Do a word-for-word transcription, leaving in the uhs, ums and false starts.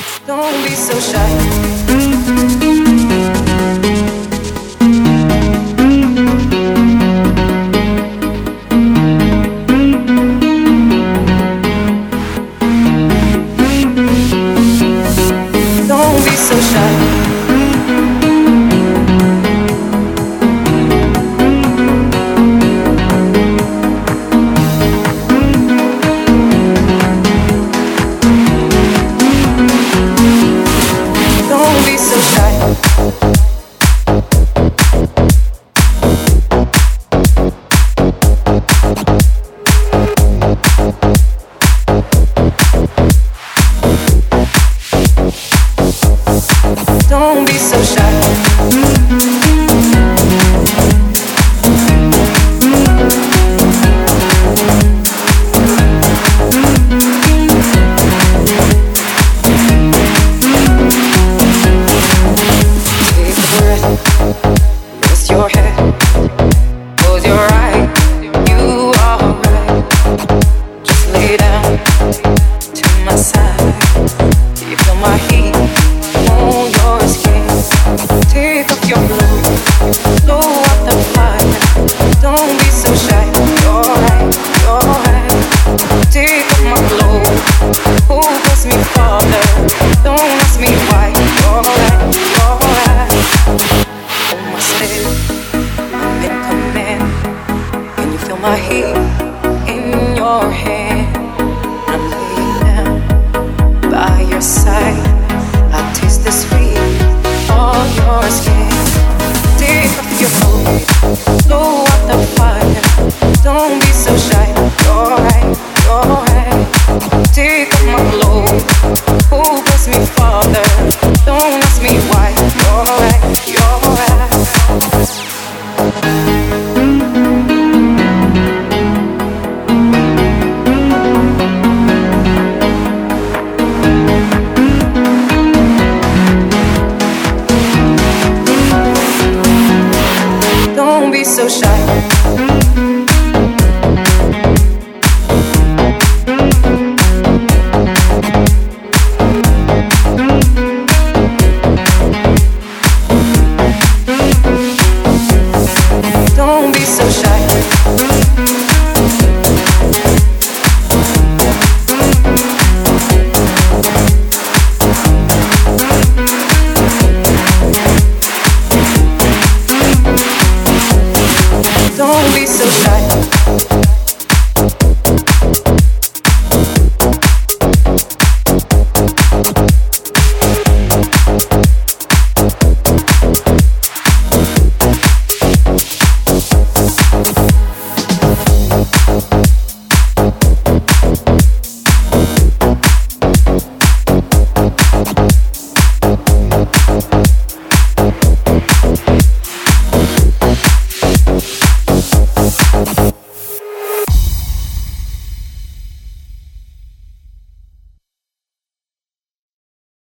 Don't be so shy. Don't be so shy. Don't be so shy. Take a breath, rest your head, close your eyes. You are right. Just lay down to my side. You feel my heat on your skin. Take off your clothes, blow out the fire. Don't be so shy. You're right, you're right. Take off my clothes, who puts me farther? Don't ask me why. You're right, you're right. Hold my step, I'm in command. Can you feel my heat in your hand? I'm laying down by your side. I taste the sweet on your skin. Take off your clothes, blow out the fire. Don't be so shy. You're right, you're right. Take off my clothes, who puts me farther? Don't ask me why. You're right, you're right. Don't be so shy. Don't be so shy. Don't be so shy.